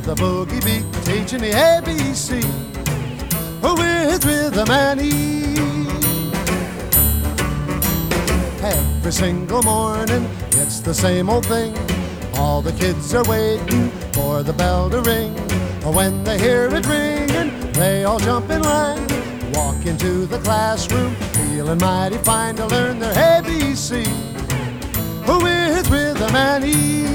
with a boogie beat, teaching me ABC with rhythm and ease. Every single morning, it's the same old thing. All the kids are waiting for the bell to ring. When they hear it ringing, they all jump in line, walk into the classroom, feeling mighty fine to learn their ABC with rhythm and ease.